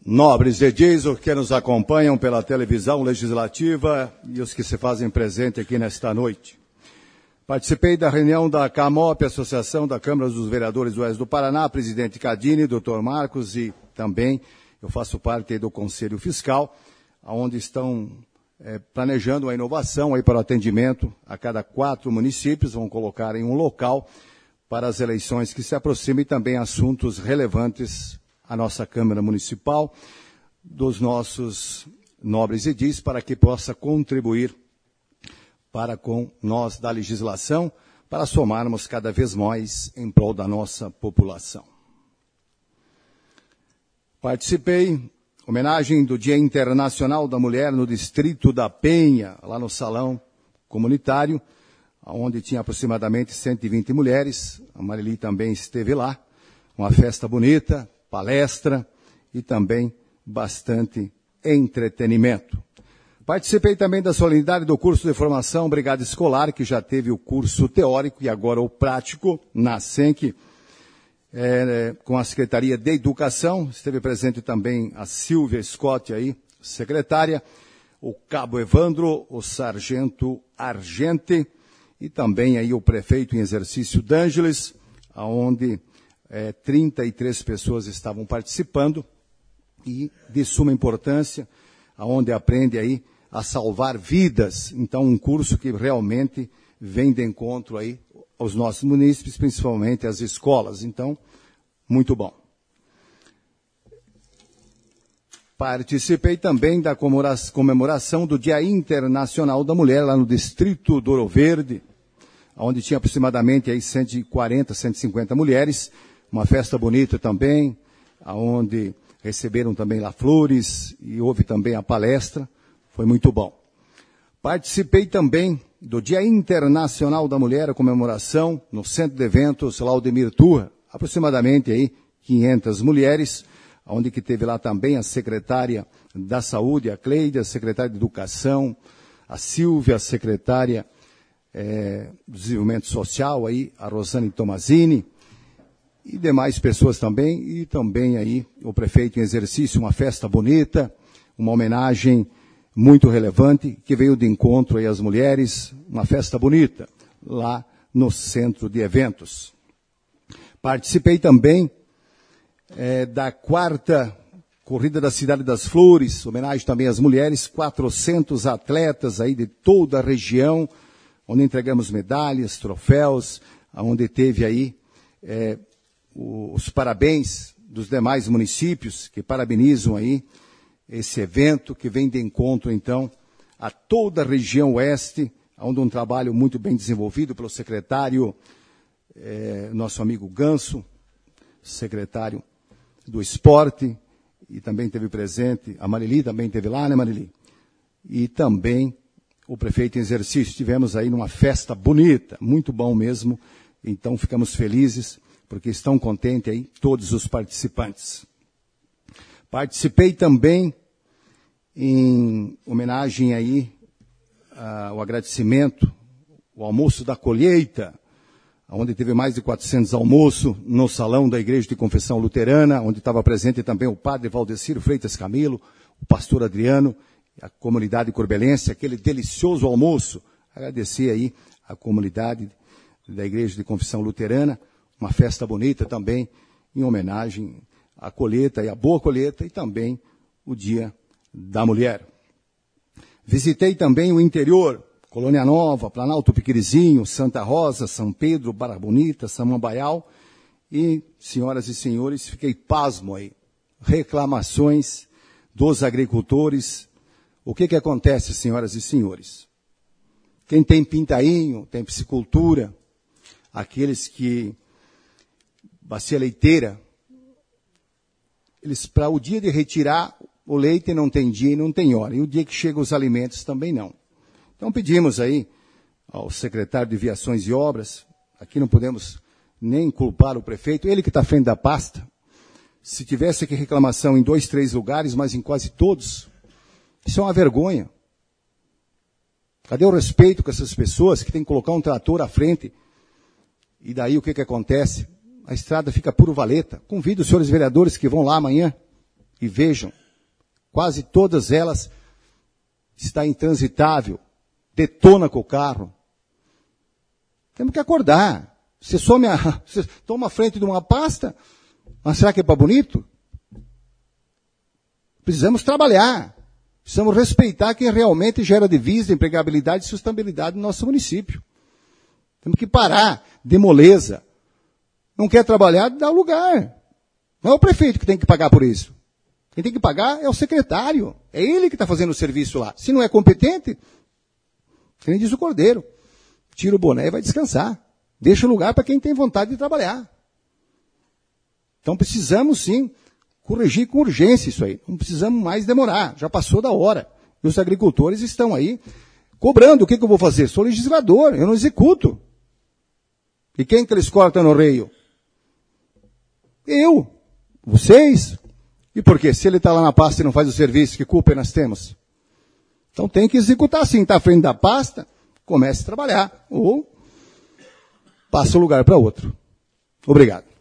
Nobres edis, os que nos acompanham pela televisão legislativa e os que se fazem presente aqui nesta noite. Participei da reunião da CAMOP, Associação da Câmara dos Vereadores do Oeste do Paraná, presidente Cadini, doutor Marcos, e também eu faço parte do Conselho Fiscal, onde estão planejando uma inovação aí para o atendimento a cada 4 municípios, vão colocar em um local para as eleições que se aproximam e também assuntos relevantes à nossa Câmara Municipal, dos nossos nobres edis, para que possa contribuir para com nós da legislação, para somarmos cada vez mais em prol da nossa população. Participei, homenagem do Dia Internacional da Mulher no Distrito da Penha, lá no Salão Comunitário, onde tinha aproximadamente 120 mulheres, a Marili também esteve lá, uma festa bonita, palestra e também bastante entretenimento. Participei também da solenidade do curso de formação Brigada Escolar, que já teve o curso teórico e agora o prático na SENC, com a Secretaria de Educação. Esteve presente também a Silvia Scott, aí, secretária, o Cabo Evandro, o Sargento Argente e também aí o prefeito em exercício D'Angeles, onde 33 pessoas estavam participando e de suma importância, onde aprende aí a salvar vidas. Então, um curso que realmente vem de encontro aí aos nossos munícipes, principalmente às escolas. Então, muito bom. Participei também da comemoração do Dia Internacional da Mulher, lá no Distrito do Ouro Verde, onde tinha aproximadamente aí 140, 150 mulheres, uma festa bonita também, onde receberam também lá flores e houve também a palestra, foi muito bom. Participei também do Dia Internacional da Mulher, a comemoração no Centro de Eventos Laudemir Turra, aproximadamente aí 500 mulheres, onde que teve lá também a secretária da Saúde, a Cleide, a secretária de Educação, a Silvia, a secretária do Desenvolvimento Social, aí, a Rosane Tomazini, e demais pessoas também, e também aí o prefeito em exercício, uma festa bonita, uma homenagem muito relevante, que veio de encontro aí às mulheres, uma festa bonita, lá no centro de eventos. Participei também da 4ª Corrida da Cidade das Flores, homenagem também às mulheres, 400 atletas aí de toda a região, onde entregamos medalhas, troféus, onde teve aí os parabéns dos demais municípios, que parabenizam aí esse evento, que vem de encontro, então, a toda a região oeste, onde um trabalho muito bem desenvolvido pelo secretário, nosso amigo Ganso, secretário do Esporte, e também teve presente, a Marili também teve lá, né, Marili? E também o prefeito em exercício. Estivemos aí numa festa bonita, muito bom mesmo, então ficamos felizes, porque estão contentes aí todos os participantes. Participei também em homenagem aí ao agradecimento, o almoço da colheita, onde teve mais de 400 almoços no salão da Igreja de Confissão Luterana, onde estava presente também o padre Valdeciro Freitas Camilo, o pastor Adriano, a comunidade corbelense, aquele delicioso almoço. Agradecer aí a comunidade da Igreja de Confissão Luterana, uma festa bonita também, em homenagem à colheita e à boa colheita, e também o Dia da Mulher. Visitei também o interior, Colônia Nova, Planalto Piquirizinho, Santa Rosa, São Pedro, Barra Bonita, Samambaial, e, senhoras e senhores, fiquei pasmo aí. Reclamações dos agricultores. O que acontece, senhoras e senhores? Quem tem pintainho, tem piscicultura, aqueles que bacia leiteira, eles, para o dia de retirar o leite, não tem dia e não tem hora. E o dia que chegam os alimentos também não. Então pedimos aí ao secretário de Viações e Obras, aqui não podemos nem culpar o prefeito, ele que está à frente da pasta. Se tivesse aqui reclamação em 2, 3 lugares, mas em quase todos, isso é uma vergonha. Cadê o respeito com essas pessoas que têm que colocar um trator à frente? E daí o que acontece? A estrada fica puro valeta. Convido os senhores vereadores que vão lá amanhã e vejam, quase todas elas está intransitável, detona com o carro. Temos que acordar. Você toma a frente de uma pasta, mas será que é para bonito? Precisamos trabalhar. Precisamos respeitar quem realmente gera divisa, empregabilidade e sustentabilidade no nosso município. Temos que parar de moleza. Não quer trabalhar, dá o lugar. Não é o prefeito que tem que pagar por isso. Quem tem que pagar é o secretário. É ele que está fazendo o serviço lá. Se não é competente, que nem diz o Cordeiro, tira o boné e vai descansar. Deixa o lugar para quem tem vontade de trabalhar. Então precisamos sim corrigir com urgência isso aí. Não precisamos mais demorar. Já passou da hora. E os agricultores estão aí cobrando. O que eu vou fazer? Sou legislador, eu não executo. E quem que eles cortam no reio? Eu. Vocês. E por quê? Se ele está lá na pasta e não faz o serviço, que culpa nós temos? Então tem que executar sim. Está à frente da pasta, comece a trabalhar. Ou passa o lugar para outro. Obrigado.